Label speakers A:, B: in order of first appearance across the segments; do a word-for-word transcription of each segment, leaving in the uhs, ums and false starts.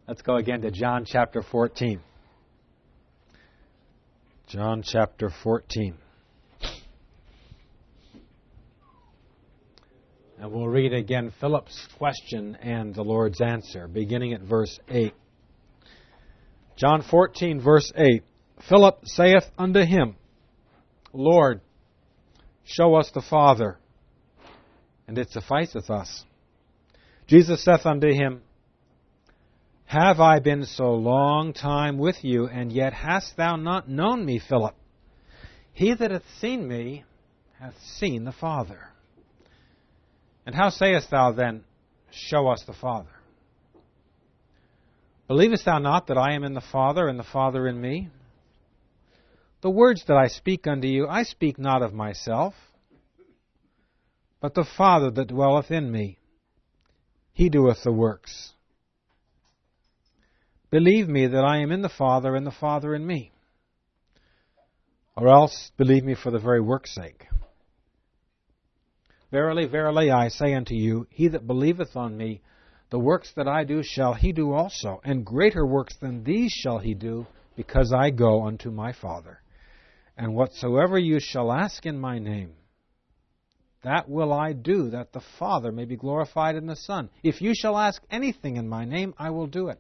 A: Let's go again to John chapter fourteen. John chapter fourteen. And we'll read again Philip's question and the Lord's answer, beginning at verse eight. John fourteen, verse eight. Philip saith unto him, Lord, show us the Father, and it sufficeth us. Jesus saith unto him, Have I been so long time with you, and yet hast thou not known me, Philip? He that hath seen me hath seen the Father. And how sayest thou then, Show us the Father? Believest thou not that I am in the Father, and the Father in me? The words that I speak unto you, I speak not of myself, but the Father that dwelleth in me, He doeth the works. Believe me that I am in the Father, and the Father in me. Or else believe me for the very work's sake. Verily, verily, I say unto you, he that believeth on me, the works that I do shall he do also, and greater works than these shall he do, because I go unto my Father. And whatsoever you shall ask in my name, that will I do, that the Father may be glorified in the Son. If you shall ask anything in my name, I will do it.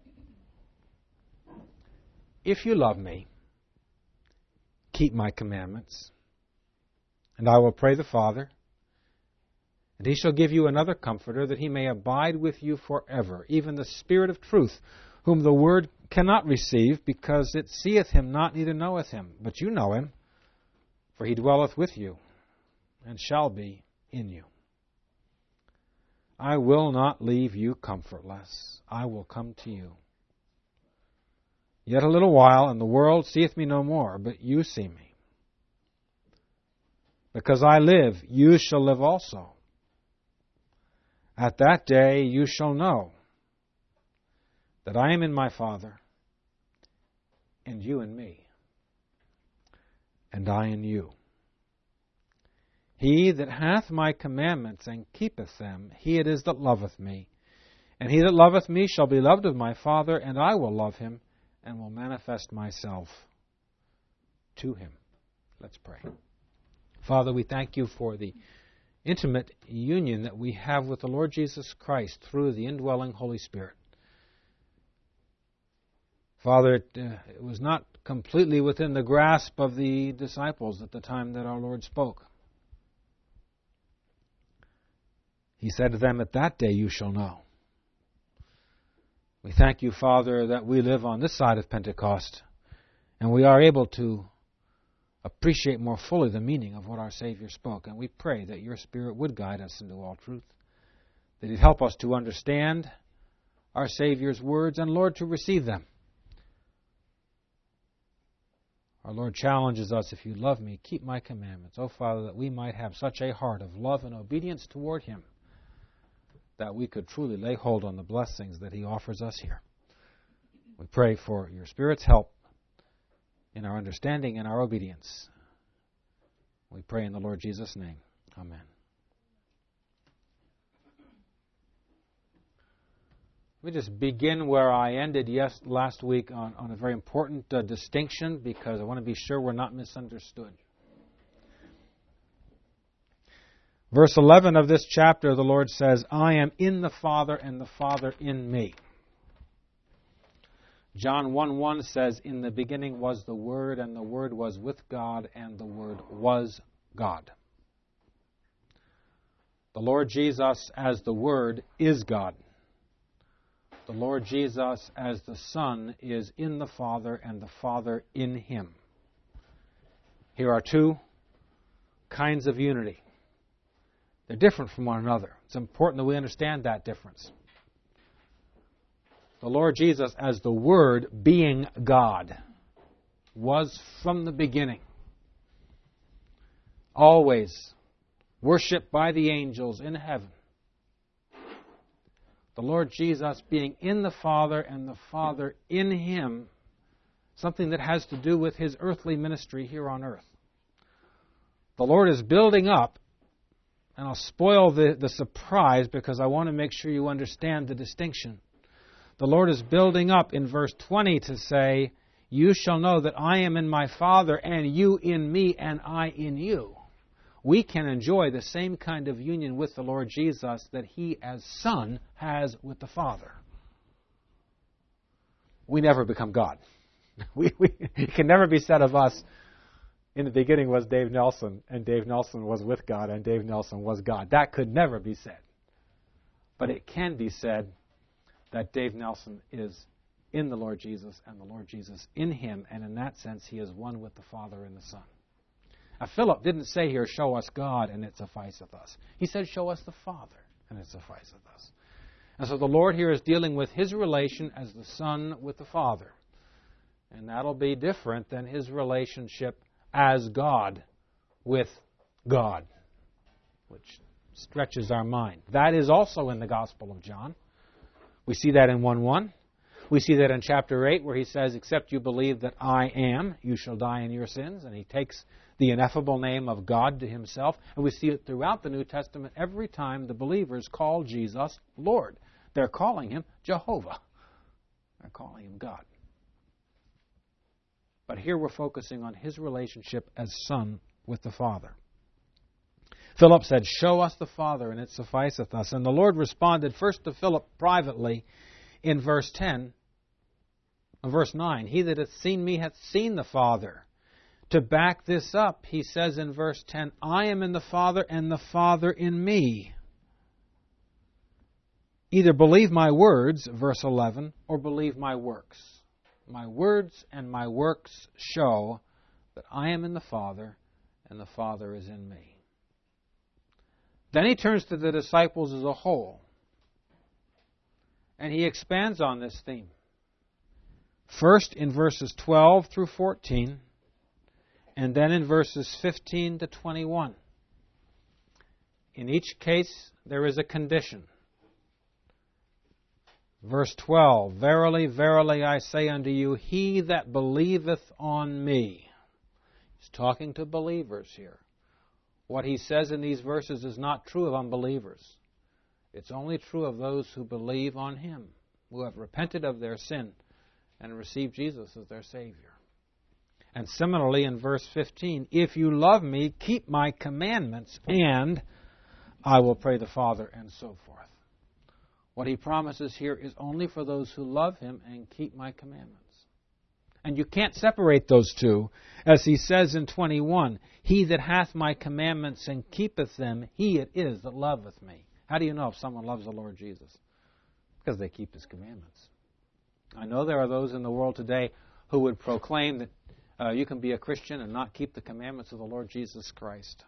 A: If you love me, keep my commandments, and I will pray the Father, and he shall give you another Comforter, that he may abide with you forever, even the Spirit of truth, whom the Word cannot receive, because it seeth him not, neither knoweth him. But you know him, for he dwelleth with you, and shall be in you. I will not leave you comfortless. I will come to you. Yet a little while, and the world seeth me no more, but you see me. Because I live, you shall live also. At that day you shall know that I am in my Father, and you in me, and I in you. He that hath my commandments and keepeth them, he it is that loveth me. And he that loveth me shall be loved of my Father, and I will love him, and will manifest myself to him. Let's pray. Father, we thank you for the intimate union that we have with the Lord Jesus Christ through the indwelling Holy Spirit. Father, it, uh, it was not completely within the grasp of the disciples at the time that our Lord spoke. He said to them, At that day you shall know. We thank you, Father, that we live on this side of Pentecost, and we are able to appreciate more fully the meaning of what our Savior spoke. And we pray that your Spirit would guide us into all truth, that He'd help us to understand our Savior's words, and, Lord, to receive them. Our Lord challenges us, if you love me, keep my commandments. Oh, Father, that we might have such a heart of love and obedience toward Him, that we could truly lay hold on the blessings that He offers us here. We pray for your Spirit's help in our understanding and our obedience. We pray in the Lord Jesus' name. Amen. Let me just begin where I ended yes, last week on, on a very important uh, distinction, because I want to be sure we're not misunderstood. Verse eleven of this chapter, the Lord says, I am in the Father, and the Father in me. John one one says, In the beginning was the Word, and the Word was with God, and the Word was God. The Lord Jesus as the Word is God. The Lord Jesus as the Son is in the Father, and the Father in Him. Here are two kinds of unity. They're different from one another. It's important that we understand that difference. The Lord Jesus, as the Word, being God, was from the beginning, always worshipped by the angels in heaven. The Lord Jesus being in the Father, and the Father in Him, something that has to do with His earthly ministry here on earth. The Lord is building up, and I'll spoil the, the surprise because I want to make sure you understand the distinction. the Lord is building up in verse twenty to say, you shall know that I am in my Father, and you in me, and I in you. We can enjoy the same kind of union with the Lord Jesus that He as Son has with the Father. We never become God. We, we, it can never be said of us, in the beginning was Dave Nelson, and Dave Nelson was with God, and Dave Nelson was God. That could never be said. But it can be said that Dave Nelson is in the Lord Jesus, and the Lord Jesus in him, and in that sense he is one with the Father and the Son. Now Philip didn't say here, show us God, and it sufficeth us. He said, show us the Father, and it sufficeth us. And so the Lord here is dealing with His relation as the Son with the Father. And that'll be different than His relationship as God with God, which stretches our mind. That is also in the Gospel of John. We see that in one one. We see that in chapter eight, where He says, except you believe that I am, you shall die in your sins. And He takes the ineffable name of God to Himself. And we see it throughout the New Testament. Every time the believers call Jesus Lord, they're calling Him Jehovah. They're calling Him God. But here we're focusing on His relationship as Son with the Father. Philip said, show us the Father, and it sufficeth us. And the Lord responded first to Philip privately in verse ten, verse nine. He that hath seen me hath seen the Father. To back this up, He says in verse ten, I am in the Father, and the Father in me. Either believe my words, verse eleven, or believe my works. My words and my works show that I am in the Father, and the Father is in me. Then He turns to the disciples as a whole, and He expands on this theme. First in verses twelve through fourteen, and then in verses fifteen to twenty-one. In each case, there is a condition. Verse twelve, verily, verily, I say unto you, he that believeth on me. He's talking to believers here. What he says in these verses is not true of unbelievers. It's only true of those who believe on Him, who have repented of their sin and received Jesus as their Savior. And similarly in verse fifteen, if you love me, keep my commandments, and I will pray the Father, and so forth. What He promises here is only for those who love Him and keep my commandments. And you can't separate those two, as He says in twenty-one, he that hath my commandments and keepeth them, he it is that loveth me. How do you know if someone loves the Lord Jesus? Because they keep His commandments. I know there are those in the world today who would proclaim that uh, you can be a Christian and not keep the commandments of the Lord Jesus Christ.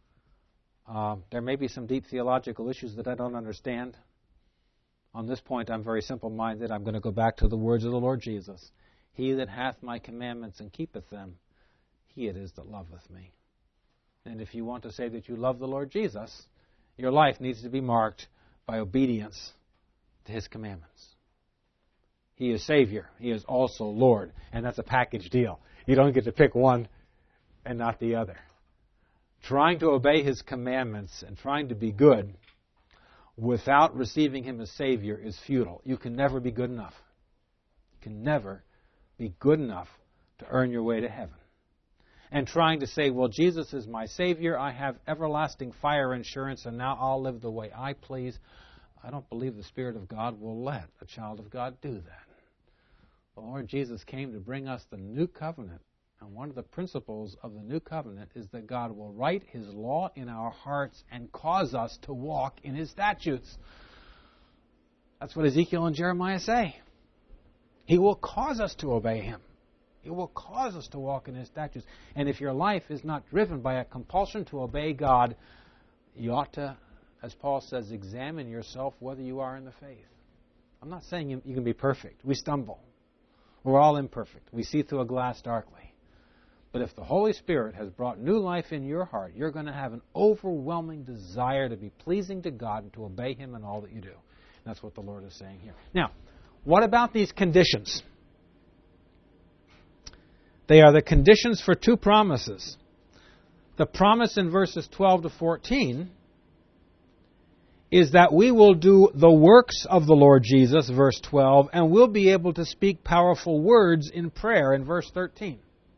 A: Uh, there may be some deep theological issues that I don't understand. On this point, I'm very simple-minded. I'm going to go back to the words of the Lord Jesus. He that hath my commandments and keepeth them, he it is that loveth me. And if you want to say that you love the Lord Jesus, your life needs to be marked by obedience to His commandments. He is Savior. He is also Lord. And that's a package deal. You don't get to pick one and not the other. Trying to obey His commandments and trying to be good without receiving Him as Savior is futile. You can never be good enough. You can never be good enough to earn your way to heaven. And trying to say, well, Jesus is my Savior, I have everlasting fire insurance, and now I'll live the way I please. I don't believe the Spirit of God will let a child of God do that. The Lord Jesus came to bring us the new covenant. And one of the principles of the new covenant is that God will write His law in our hearts and cause us to walk in His statutes. That's what Ezekiel and Jeremiah say. He will cause us to obey Him. He will cause us to walk in His statutes. And if your life is not driven by a compulsion to obey God, you ought to, as Paul says, examine yourself whether you are in the faith. I'm not saying you, you can be perfect. We stumble. We're all imperfect. We see through a glass darkly. But if the Holy Spirit has brought new life in your heart, you're going to have an overwhelming desire to be pleasing to God and to obey Him in all that you do. And that's what the Lord is saying here. Now, what about these conditions? They are the conditions for two promises. The promise in verses twelve to fourteen is that we will do the works of the Lord Jesus, verse twelve, and we'll be able to speak powerful words in prayer in verse thirteen.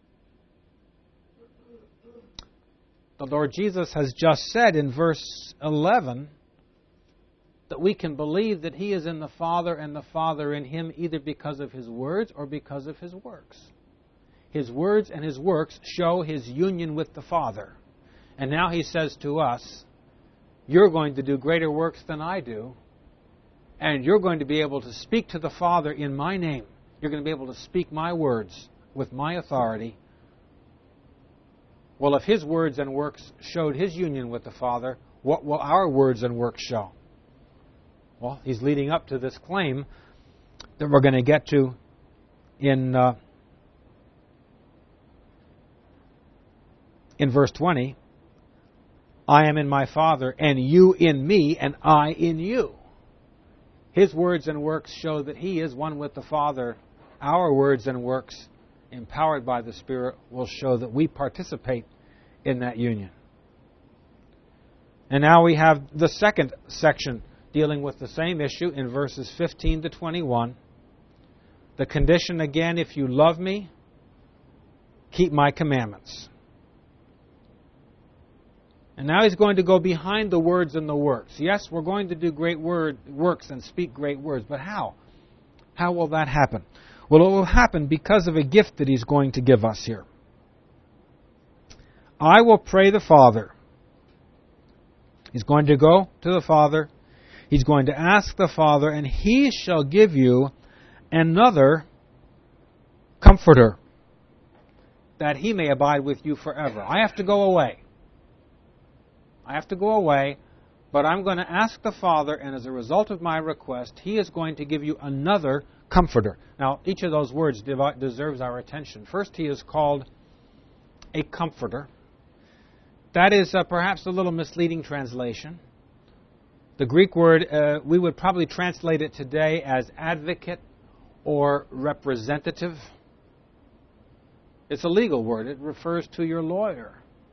A: The Lord Jesus has just said in verse eleven that we can believe that He is in the Father and the Father in Him either because of His words or because of His works. His words and His works show His union with the Father. And now He says to us, you're going to do greater works than I do, and you're going to be able to speak to the Father in my name. You're going to be able to speak my words with my authority. Well, if His words and works showed His union with the Father, what will our words and works show? Well, He's leading up to this claim that we're going to get to in uh, in verse twenty. I am in my Father, and you in me, and I in you. His words and works show that He is one with the Father. Our words and works, empowered by the Spirit, will show that we participate in that union. And now we have the second section dealing with the same issue in verses fifteen to twenty-one. The condition again, if you love me, keep my commandments. And now he's going to go behind the words and the works. Yes, we're going to do great word, works and speak great words, but how? How will that happen? Well, it will happen because of a gift that he's going to give us here. I will pray the Father. He's going to go to the Father. He's going to ask the Father, and He shall give you another Comforter, that He may abide with you forever. I have to go away. I have to go away, but I'm going to ask the Father, and as a result of my request, He is going to give you another Comforter. Now, each of those words deserves our attention. First, He is called a Comforter. That is uh, perhaps a little misleading translation. The Greek word, uh, we would probably translate it today as advocate or representative. It's a legal word. It refers to your lawyer.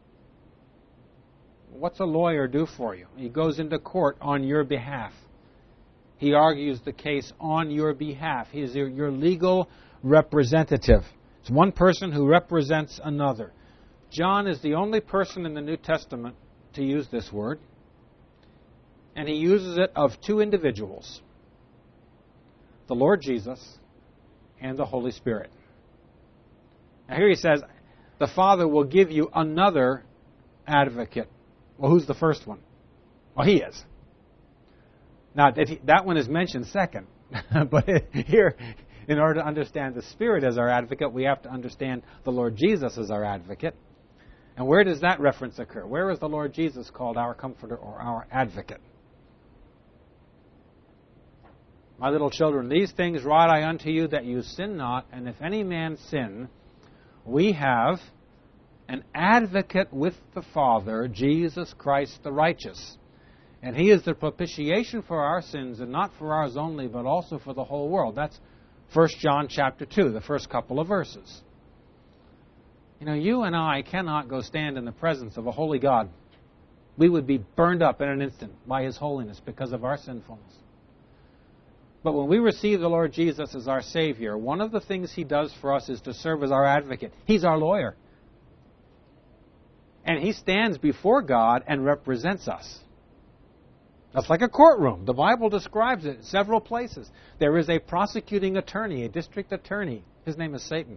A: What's a lawyer do for you? He goes into court on your behalf. He argues the case on your behalf. He is your, your legal representative. It's one person who represents another. John is the only person in the New Testament to use this word. And he uses it of two individuals, the Lord Jesus and the Holy Spirit. Now here he says, the Father will give you another advocate. Well, who's the first one? Well, He is. Now, that one is mentioned second. But here, in order to understand the Spirit as our advocate, we have to understand the Lord Jesus as our advocate. And where does that reference occur? Where is the Lord Jesus called our Comforter or our advocate? My little children, these things write I unto you, that you sin not. And if any man sin, we have an advocate with the Father, Jesus Christ the righteous. And He is the propitiation for our sins, and not for ours only, but also for the whole world. That's First John chapter two, the first couple of verses. You know, you and I cannot go stand in the presence of a holy God. We would be burned up in an instant by His holiness because of our sinfulness. But when we receive the Lord Jesus as our Savior, one of the things He does for us is to serve as our advocate. He's our lawyer. And He stands before God and represents us. That's like a courtroom. The Bible describes it in several places. There is a prosecuting attorney, a district attorney. His name is Satan.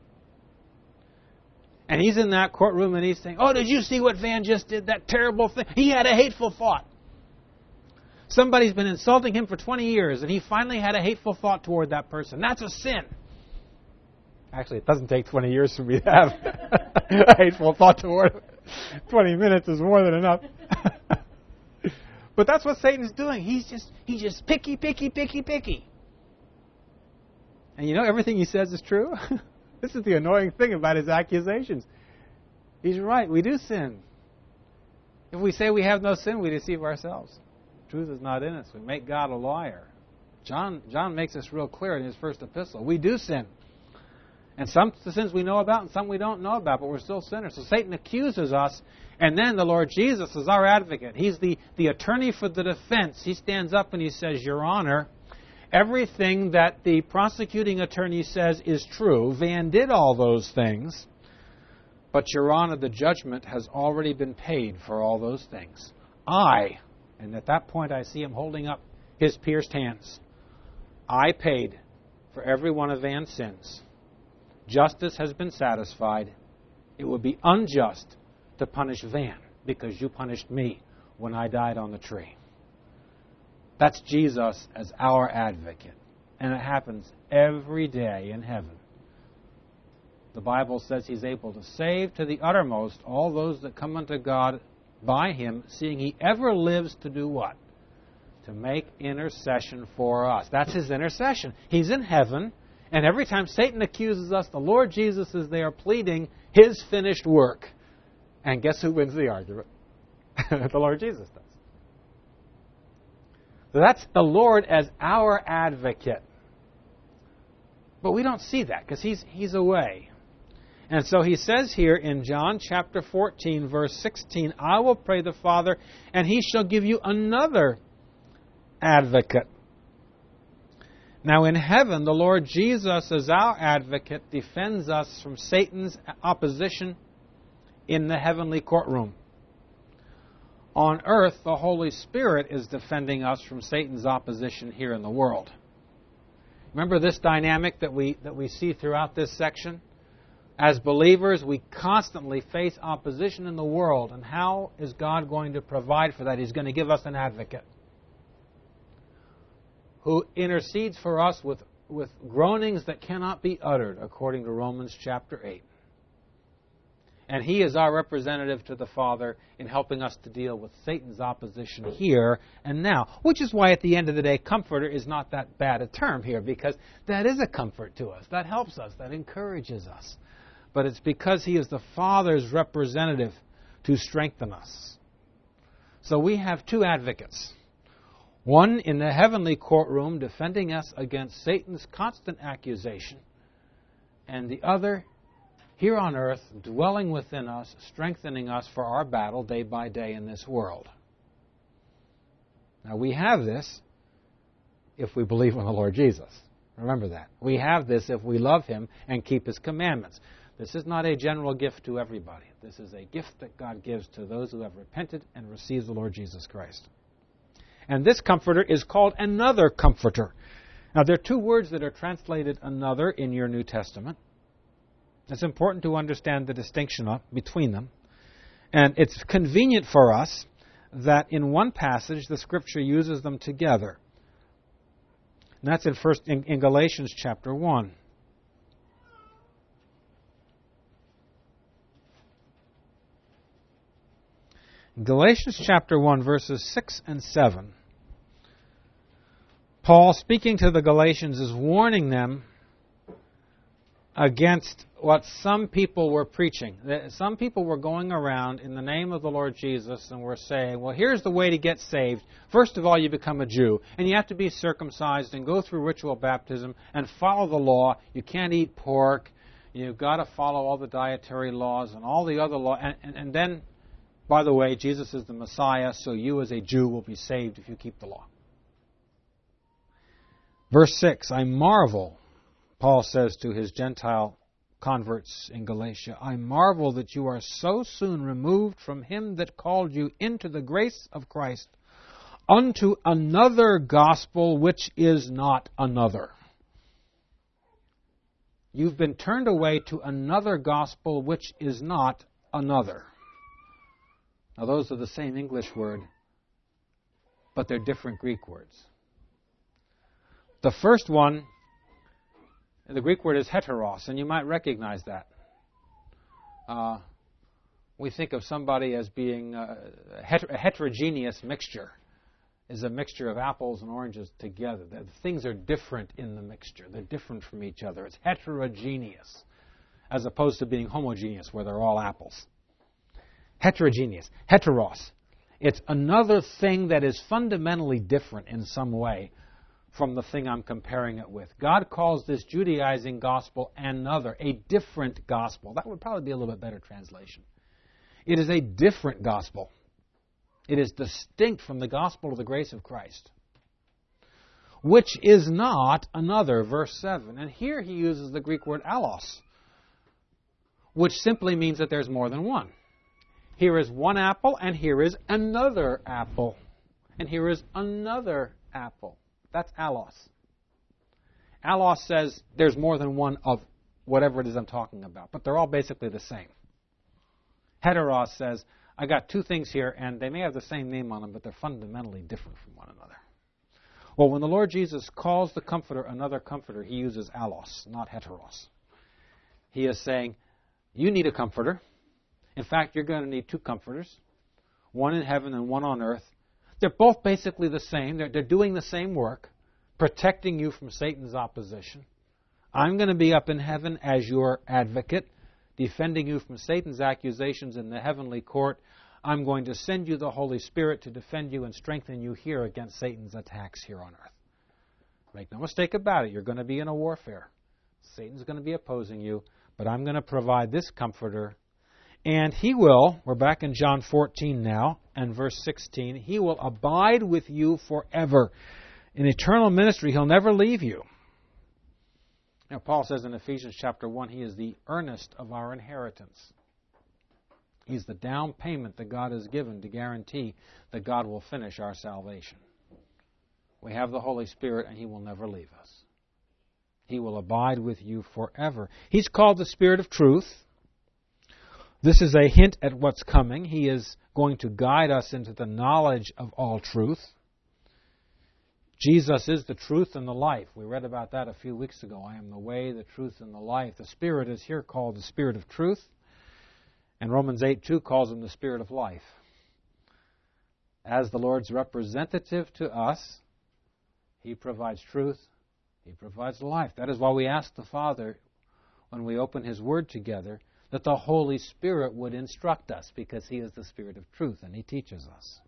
A: And he's in that courtroom and he's saying, oh, did you see what Van just did? That terrible thing. He had a hateful thought. Somebody's been insulting him for twenty years and he finally had a hateful thought toward that person. That's a sin. Actually, it doesn't take twenty years for me to have a hateful thought toward him. twenty minutes is more than enough. But that's what Satan's doing. He's just he's just picky, picky, picky, picky. And you know, everything he says is true. This is the annoying thing about his accusations. He's right. We do sin. If we say we have no sin, we deceive ourselves. Truth is not in us. We make God a liar. John, John makes this real clear in his first epistle. We do sin. And some sins we know about and some we don't know about, but we're still sinners. So Satan accuses us, and then the Lord Jesus is our advocate. He's the, the attorney for the defense. He stands up and he says, Your Honor, everything that the prosecuting attorney says is true. Van did all those things, but Your Honor, the judgment has already been paid for all those things. I, and at that point I see him holding up his pierced hands, I paid for every one of Van's sins. Justice has been satisfied. It would be unjust to punish Van because you punished me when I died on the tree. That's Jesus as our advocate. And it happens every day in heaven. The Bible says He's able to save to the uttermost all those that come unto God by Him, seeing He ever lives to do what? To make intercession for us. That's His intercession. He's in heaven. And every time Satan accuses us, the Lord Jesus is there pleading His finished work. And guess who wins the argument? The Lord Jesus does. So that's the Lord as our advocate. But we don't see that because he's, he's away. And so He says here in John chapter fourteen, verse sixteen, I will pray the Father, and He shall give you another advocate. Now in heaven, the Lord Jesus as our advocate defends us from Satan's opposition in the heavenly courtroom. On earth, the Holy Spirit is defending us from Satan's opposition here in the world. Remember this dynamic that we, that we see throughout this section? As believers, we constantly face opposition in the world. And how is God going to provide for that? He's going to give us an advocate who intercedes for us with, with groanings that cannot be uttered, according to Romans chapter eight. And He is our representative to the Father in helping us to deal with Satan's opposition here and now. Which is why at the end of the day, comforter is not that bad a term here, because that is a comfort to us. That helps us. That encourages us. But it's because He is the Father's representative to strengthen us. So we have two advocates. One in the heavenly courtroom defending us against Satan's constant accusation, and the other here on earth dwelling within us, strengthening us for our battle day by day in this world. Now we have this if we believe in the Lord Jesus. Remember that. We have this if we love Him and keep His commandments. This is not a general gift to everybody. This is a gift that God gives to those who have repented and received the Lord Jesus Christ. And this comforter is called another comforter. Now, there are two words that are translated another in your New Testament. It's important to understand the distinction between them. And it's convenient for us that in one passage the Scripture uses them together. And that's in, first, in, in Galatians chapter one. Galatians chapter one, verses six and seven. Paul, speaking to the Galatians, is warning them against what some people were preaching. Some people were going around in the name of the Lord Jesus and were saying, well, here's the way to get saved. First of all, you become a Jew, and you have to be circumcised and go through ritual baptism and follow the law. You can't eat pork. You've got to follow all the dietary laws and all the other laws. And, and, and then, by the way, Jesus is the Messiah, so you as a Jew will be saved if you keep the law. Verse six, I marvel, Paul says to his Gentile converts in Galatia, I marvel that you are so soon removed from Him that called you into the grace of Christ unto another gospel which is not another. You've been turned away to another gospel which is not another. Now those are the same English word, but they're different Greek words. The first one, the Greek word is heteros, and you might recognize that. Uh, we think of somebody as being a, heter- a heterogeneous mixture, is a mixture of apples and oranges together. The things are different in the mixture. They're different from each other. It's heterogeneous, as opposed to being homogeneous, where they're all apples. Heterogeneous, heteros. It's another thing that is fundamentally different in some way from the thing I'm comparing it with. God calls this Judaizing gospel another, a different gospel. That would probably be a little bit better translation. It is a different gospel. It is distinct from the gospel of the grace of Christ, which is not another, verse seven. And here he uses the Greek word allos, which simply means that there's more than one. Here is one apple, and here is another apple. And here is another apple. That's allos. Allos says there's more than one of whatever it is I'm talking about, but they're all basically the same. Heteros says, I got two things here, and they may have the same name on them, but they're fundamentally different from one another. Well, when the Lord Jesus calls the Comforter another Comforter, he uses allos, not heteros. He is saying, you need a Comforter. In fact, you're going to need two Comforters, one in heaven and one on earth. They're both basically the same. They're, they're doing the same work, protecting you from Satan's opposition. I'm going to be up in heaven as your advocate, defending you from Satan's accusations in the heavenly court. I'm going to send you the Holy Spirit to defend you and strengthen you here against Satan's attacks here on earth. Make no mistake about it. You're going to be in a warfare. Satan's going to be opposing you, but I'm going to provide this Comforter. And he will, we're back in John fourteen now, and verse sixteen, he will abide with you forever. In eternal ministry, he'll never leave you. Now, Paul says in Ephesians chapter one, he is the earnest of our inheritance. He's the down payment that God has given to guarantee that God will finish our salvation. We have the Holy Spirit, and he will never leave us. He will abide with you forever. He's called the Spirit of truth. This is a hint at what's coming. He is going to guide us into the knowledge of all truth. Jesus is the truth and the life. We read about that a few weeks ago. I am the way, the truth, and the life. The Spirit is here called the Spirit of truth. And Romans eight two calls him the Spirit of life. As the Lord's representative to us, he provides truth. He provides life. That is why we ask the Father, when we open his Word together, that the Holy Spirit would instruct us, because he is the Spirit of truth and he teaches us.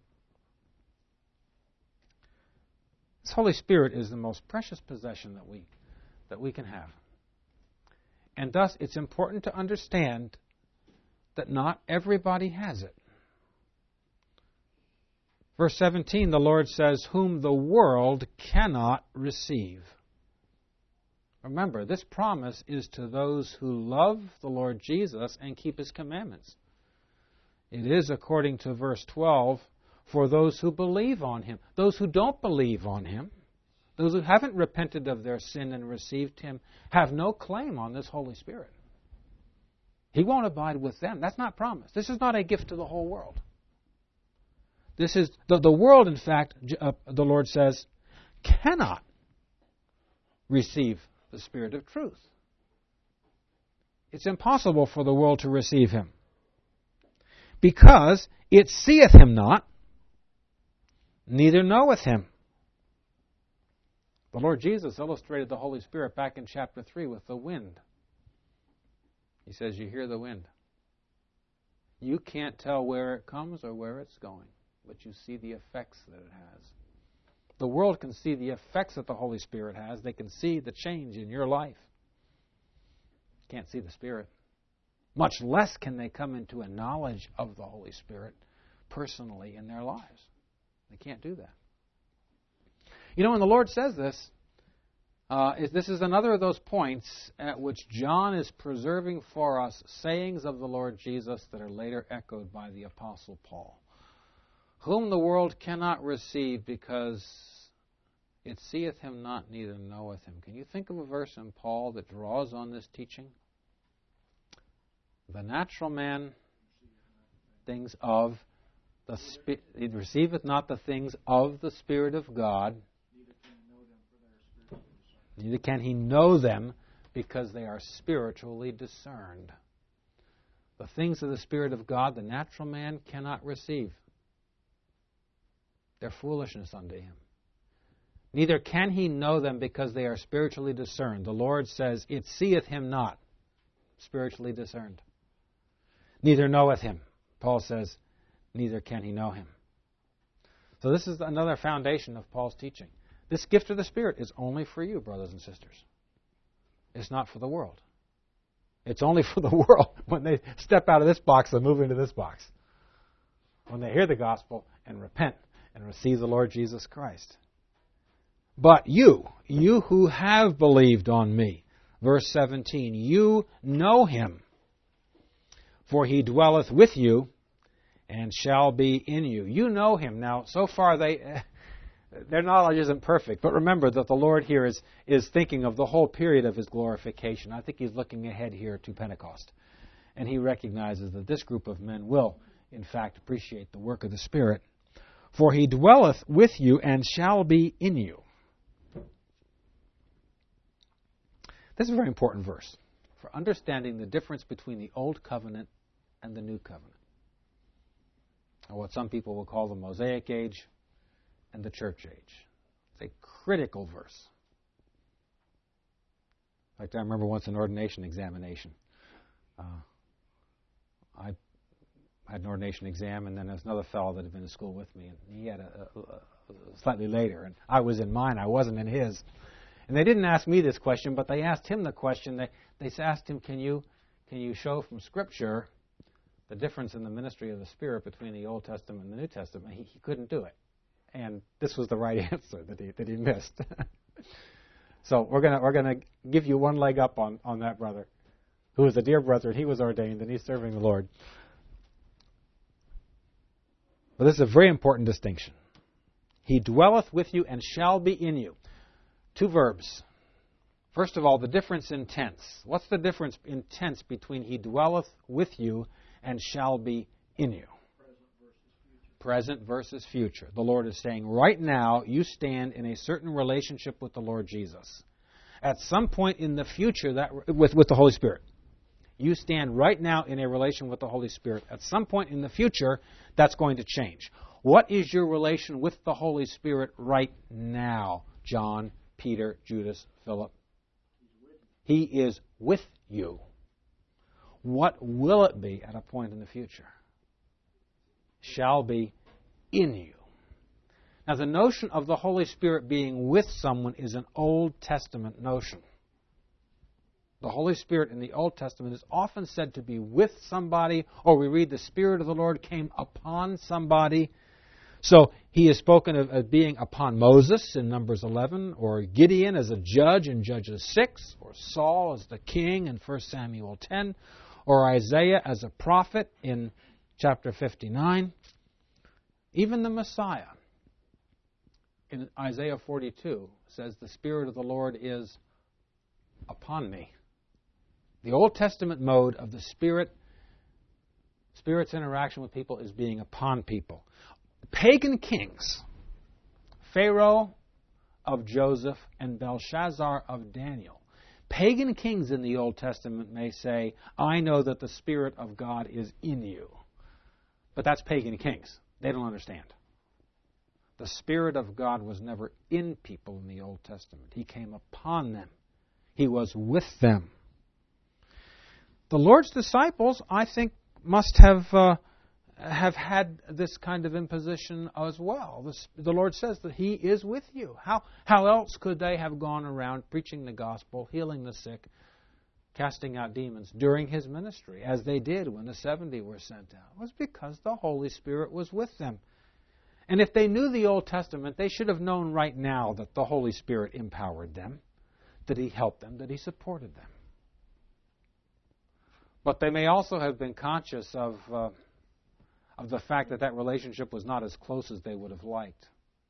A: This Holy Spirit is the most precious possession that we, that we can have. And thus it's important to understand that not everybody has it. Verse seventeen, the Lord says, whom the world cannot receive. Remember, this promise is to those who love the Lord Jesus and keep his commandments. It is, according to verse twelve, for those who believe on him. Those who don't believe on him, those who haven't repented of their sin and received him, have no claim on this Holy Spirit. He won't abide with them. That's not promised. This is not a gift to the whole world. This is the, the world, in fact, uh, the Lord says, cannot receive the Spirit of truth. It's impossible for the world to receive him, because it seeth him not, neither knoweth him. The Lord Jesus illustrated the Holy Spirit back in chapter three with the wind. He says, you hear the wind. You can't tell where it comes or where it's going, but you see the effects that it has. The world can see the effects that the Holy Spirit has. They can see the change in your life. Can't see the Spirit. Much less can they come into a knowledge of the Holy Spirit personally in their lives. They can't do that. You know, when the Lord says this, uh, is, this is another of those points at which John is preserving for us sayings of the Lord Jesus that are later echoed by the Apostle Paul. Whom the world cannot receive, because it seeth him not, neither knoweth him. Can you think of a verse in Paul that draws on this teaching? The natural man, things of the Spirit, he receiveth not the things of the Spirit of God, neither can he know them, because they are spiritually discerned. The things of the Spirit of God, the natural man cannot receive. They're foolishness unto him. Neither can he know them, because they are spiritually discerned. The Lord says, it seeth him not, spiritually discerned. Neither knoweth him. Paul says, neither can he know him. So this is another foundation of Paul's teaching. This gift of the Spirit is only for you, brothers and sisters. It's not for the world. It's only for the world when they step out of this box and move into this box. When they hear the gospel and repent and receive the Lord Jesus Christ. But you, you who have believed on me, verse seventeen, you know him, for he dwelleth with you and shall be in you. You know him. Now, so far they... Their knowledge isn't perfect, but remember that the Lord here is, is thinking of the whole period of his glorification. I think he's looking ahead here to Pentecost. And he recognizes that this group of men will, in fact, appreciate the work of the Spirit. For he dwelleth with you and shall be in you. This is a very important verse for understanding the difference between the Old Covenant and the New Covenant, or what some people will call the Mosaic Age and the church age. It's a critical verse. In fact, I remember once an ordination examination. Uh, I had an ordination exam, and then there was another fellow that had been in school with me, and he had a, a, a slightly later, and I was in mine. I wasn't in his. And they didn't ask me this question, but they asked him the question. They they asked him, "Can you can you show from Scripture the difference in the ministry of the Spirit between the Old Testament and the New Testament?" He, he couldn't do it. And this was the right answer that he that he missed. So we're gonna we're gonna give you one leg up on, on that brother, who is a dear brother, and he was ordained, and he's serving the Lord. But this is a very important distinction. He dwelleth with you and shall be in you. Two verbs. First of all, the difference in tense. What's the difference in tense between he dwelleth with you and shall be in you? Present versus future. The Lord is saying, right now, you stand in a certain relationship with the Lord Jesus. At some point in the future, that with, with the Holy Spirit. You stand right now in a relation with the Holy Spirit. At some point in the future, that's going to change. What is your relation with the Holy Spirit right now, John, Peter, Judas, Philip? He is with you. What will it be at a point in the future? Shall be in you. Now, the notion of the Holy Spirit being with someone is an Old Testament notion. The Holy Spirit in the Old Testament is often said to be with somebody, or we read the Spirit of the Lord came upon somebody. So he is spoken of as being upon Moses in Numbers eleven, or Gideon as a judge in Judges six, or Saul as the king in First Samuel ten, or Isaiah as a prophet in chapter fifty-nine. Even the Messiah in Isaiah forty-two says, the Spirit of the Lord is upon me. The Old Testament mode of the Spirit, Spirit's interaction with people is being upon people. Pagan kings, Pharaoh of Joseph and Belshazzar of Daniel, pagan kings in the Old Testament may say, I know that the Spirit of God is in you. But that's pagan kings. They don't understand. The Spirit of God was never in people in the Old Testament. He came upon them. He was with them. The Lord's disciples, I think, must have uh, have had this kind of imposition as well. The, the Lord says that He is with you. How, how else could they have gone around preaching the gospel, healing the sick, casting out demons during His ministry, as they did when the seventy were sent out? It was because the Holy Spirit was with them. And if they knew the Old Testament, they should have known right now that the Holy Spirit empowered them, that He helped them, that He supported them. But they may also have been conscious of, uh, of the fact that that relationship was not as close as they would have liked.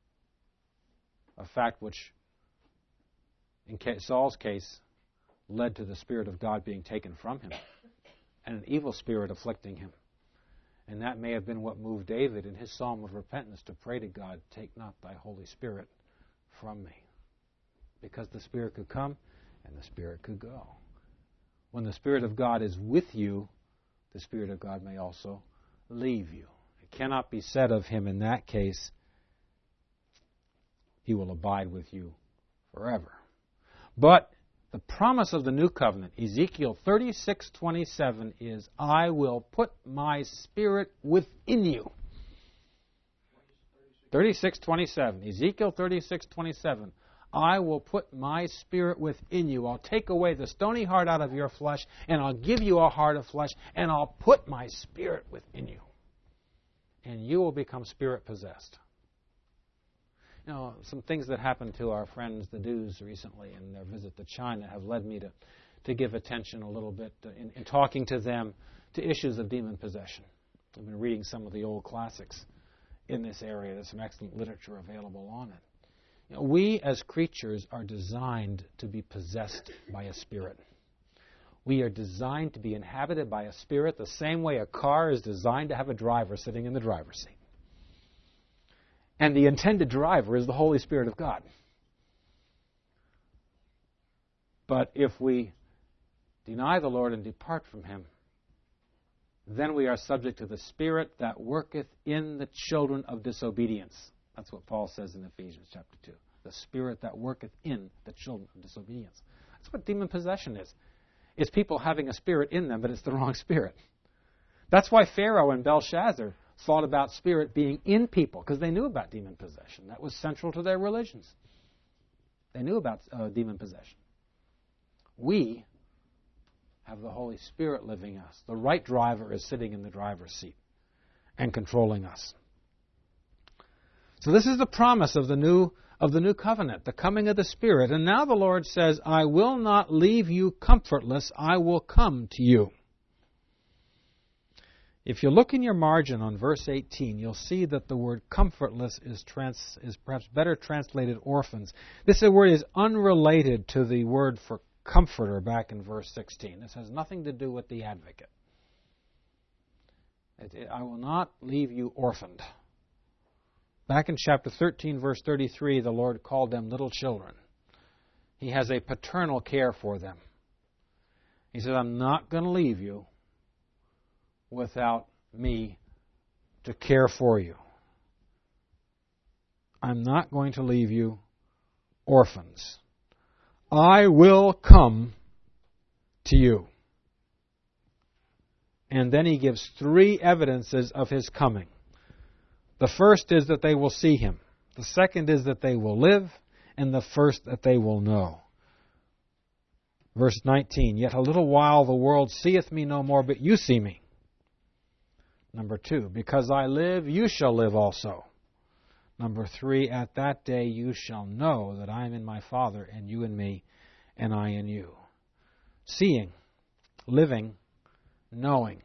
A: A fact which, in Saul's case, led to the Spirit of God being taken from him and an evil spirit afflicting him. And that may have been what moved David in his psalm of repentance to pray to God, take not thy Holy Spirit from me. Because the Spirit could come and the Spirit could go. When the Spirit of God is with you, the Spirit of God may also leave you. It cannot be said of Him in that case, He will abide with you forever. But the promise of the New Covenant, Ezekiel thirty-six twenty-seven, is, I will put my Spirit within you. thirty-six twenty-seven. Ezekiel thirty-six twenty-seven. I will put my Spirit within you. I'll take away the stony heart out of your flesh, and I'll give you a heart of flesh, and I'll put my Spirit within you. And you will become Spirit-possessed. You know, some things that happened to our friends, the Dews, recently in their visit to China have led me to, to give attention a little bit uh, in, in talking to them to issues of demon possession. I've been reading some of the old classics in this area. There's some excellent literature available on it. You know, we as creatures are designed to be possessed by a spirit. We are designed to be inhabited by a spirit the same way a car is designed to have a driver sitting in the driver's seat. And the intended driver is the Holy Spirit of God. But if we deny the Lord and depart from Him, then we are subject to the spirit that worketh in the children of disobedience. That's what Paul says in Ephesians chapter two. The spirit that worketh in the children of disobedience. That's what demon possession is. It's people having a spirit in them, but it's the wrong spirit. That's why Pharaoh and Belshazzar thought about spirit being in people, because they knew about demon possession. That was central to their religions. They knew about uh, demon possession. We have the Holy Spirit living in us. The right driver is sitting in the driver's seat and controlling us. So this is the promise of the new of the new covenant, the coming of the Spirit. And now the Lord says, I will not leave you comfortless, I will come to you. If you look in your margin on verse eighteen, you'll see that the word comfortless is trans, is perhaps better translated orphans. This word is unrelated to the word for comforter back in verse sixteen. This has nothing to do with the advocate. It, it, I will not leave you orphaned. Back in chapter thirteen, verse thirty-three, the Lord called them little children. He has a paternal care for them. He said, I'm not going to leave you without me to care for you. I'm not going to leave you orphans. I will come to you. And then he gives three evidences of his coming. The first is that they will see him. The second is that they will live. And the first that they will know. Verse nineteen, yet a little while the world seeth me no more, but you see me. Number two, because I live, you shall live also. Number three, at that day you shall know that I am in my Father, and you in me, and I in you. Seeing, living, knowing.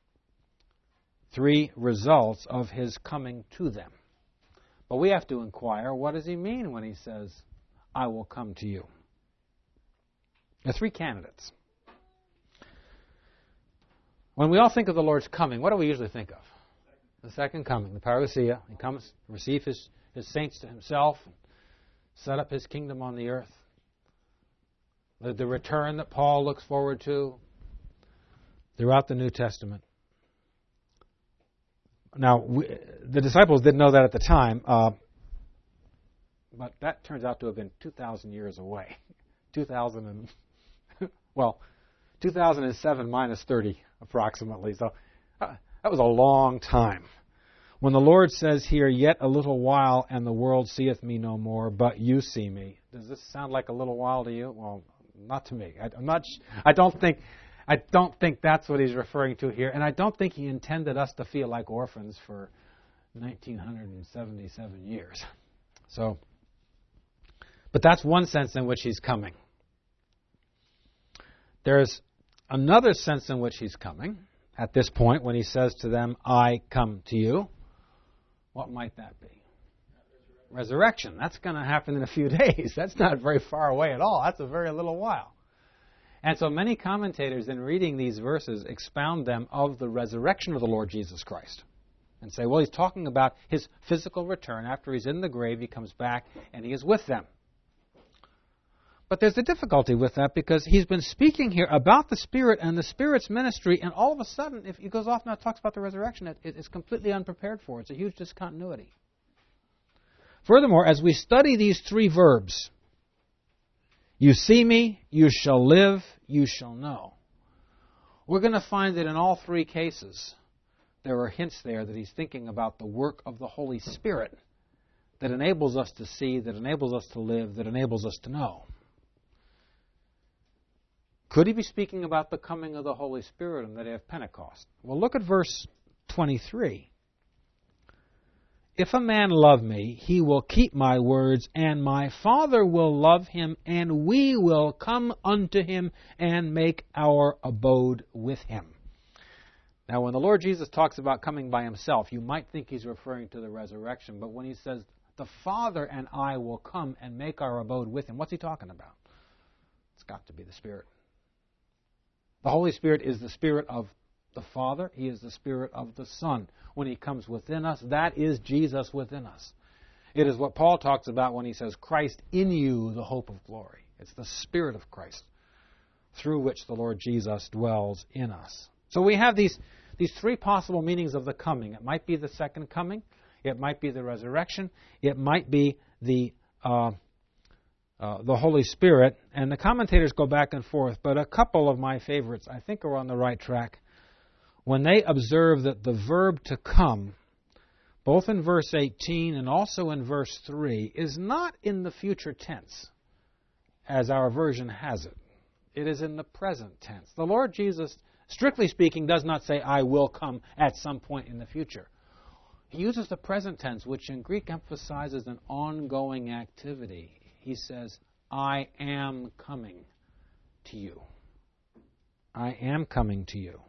A: Three results of his coming to them. But we have to inquire, what does he mean when he says, I will come to you? There are three candidates. When we all think of the Lord's coming, what do we usually think of? The second coming, the parousia. He comes to receive his, his saints to himself, and set up his kingdom on the earth. The, the return that Paul looks forward to throughout the New Testament. Now, we, the disciples didn't know that at the time, uh, but that turns out to have been two thousand years away. two thousand and, well, two thousand seven minus thirty, approximately. So uh, that was a long time. When the Lord says here, yet a little while, and the world seeth me no more, but you see me. Does this sound like a little while to you? Well, not to me. I, I'm not. I don't think. I don't think that's what he's referring to here, and I don't think he intended us to feel like orphans for nineteen seventy-seven years. So, but that's one sense in which he's coming. There's another sense in which he's coming at this point when he says to them, I come to you. What might that be? Resurrection. That's going to happen in a few days. That's not very far away at all. That's a very little while. And so many commentators in reading these verses expound them of the resurrection of the Lord Jesus Christ. And say, well, he's talking about his physical return. After he's in the grave, he comes back and he is with them. But there's a difficulty with that because he's been speaking here about the Spirit and the Spirit's ministry, and all of a sudden, if he goes off now and talks about the resurrection, it, it's completely unprepared for. It's a huge discontinuity. Furthermore, as we study these three verbs, you see me, you shall live, you shall know, we're going to find that in all three cases, there are hints there that he's thinking about the work of the Holy Spirit that enables us to see, that enables us to live, that enables us to know. Could he be speaking about the coming of the Holy Spirit on the day of Pentecost? Well, look at verse twenty-three. If a man love me, he will keep my words, and my Father will love him, and we will come unto him and make our abode with him. Now, when the Lord Jesus talks about coming by himself, you might think he's referring to the resurrection, but when he says, the Father and I will come and make our abode with him, what's he talking about? It's got to be the Spirit. The Holy Spirit is the Spirit of the Father. He is the Spirit of the Son. When he comes within us, that is Jesus within us. It is what Paul talks about when he says, Christ in you, the hope of glory. It's the Spirit of Christ through which the Lord Jesus dwells in us. So we have these, these three possible meanings of the coming. It might be the second coming. It might be the resurrection. It might be the uh, uh, the Holy Spirit. And the commentators go back and forth, but a couple of my favorites I think are on the right track when they observe that the verb to come, both in verse eighteen and also in verse three, is not in the future tense, as our version has it. It is in the present tense. The Lord Jesus, strictly speaking, does not say, I will come at some point in the future. He uses the present tense, which in Greek emphasizes an ongoing activity. He says, I am coming to you. I am coming to you.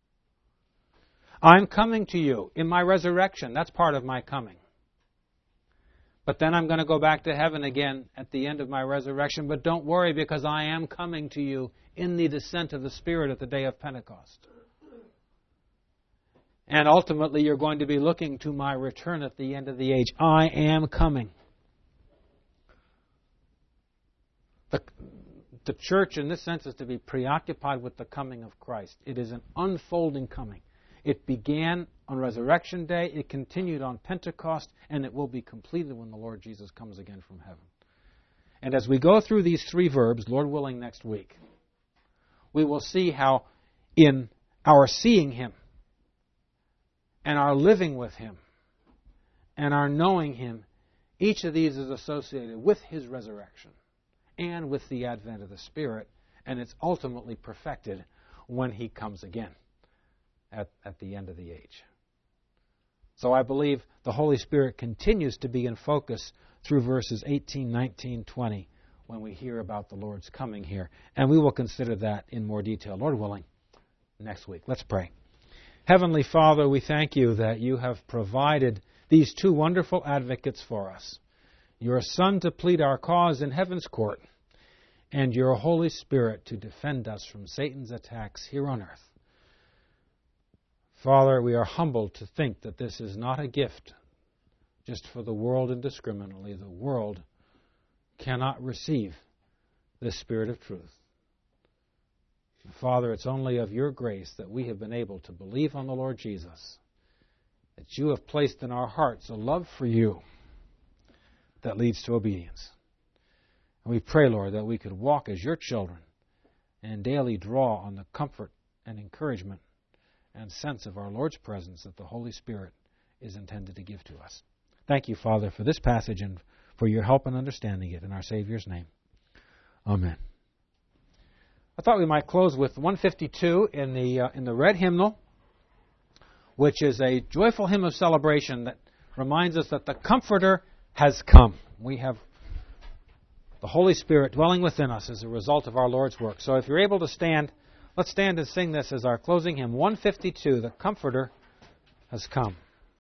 A: I'm coming to you in my resurrection. That's part of my coming. But then I'm going to go back to heaven again at the end of my resurrection. But don't worry, because I am coming to you in the descent of the Spirit at the day of Pentecost. And ultimately, you're going to be looking to my return at the end of the age. I am coming. The, the church, in this sense, is to be preoccupied with the coming of Christ. It is an unfolding coming. It began on Resurrection Day, it continued on Pentecost, and it will be completed when the Lord Jesus comes again from heaven. And as we go through these three verbs, Lord willing, next week, we will see how in our seeing Him, and our living with Him, and our knowing Him, each of these is associated with His resurrection and with the advent of the Spirit, and it's ultimately perfected when He comes again. At, at the end of the age. So I believe the Holy Spirit continues to be in focus through verses eighteen, nineteen, twenty when we hear about the Lord's coming here. And we will consider that in more detail, Lord willing, next week. Let's pray. Heavenly Father, we thank you that you have provided these two wonderful advocates for us. Your Son to plead our cause in heaven's court, and your Holy Spirit to defend us from Satan's attacks here on earth. Father, we are humbled to think that this is not a gift just for the world indiscriminately. The world cannot receive this Spirit of truth. Father, it's only of your grace that we have been able to believe on the Lord Jesus, that you have placed in our hearts a love for you that leads to obedience. And we pray, Lord, that we could walk as your children and daily draw on the comfort and encouragement and sense of our Lord's presence that the Holy Spirit is intended to give to us. Thank you, Father, for this passage and for your help in understanding it in our Savior's name. Amen. I thought we might close with one fifty-two in the uh, in the red hymnal, which is a joyful hymn of celebration that reminds us that the Comforter has come. We have the Holy Spirit dwelling within us as a result of our Lord's work. So if you're able to stand, let's stand and sing this as our closing hymn, one fifty-two, The Comforter Has Come.